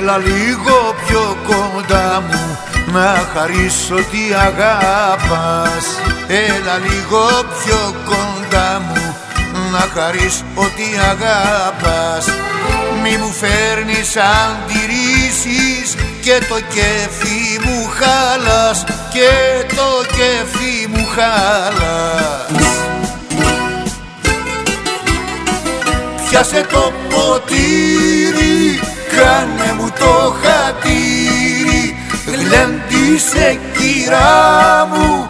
Έλα λίγο πιο κοντά μου να χαρίσω τι αγάπας. Έλα λίγο πιο κοντά μου να χαρίσω ότι αγάπας. Μη μου φέρνεις αντιρρήσεις και το κέφι μου χάλας, και το κέφι μου χάλας. Πιάσε το ποτήρι, κάνε μου το χατήρι, γλέντισε κυρά μου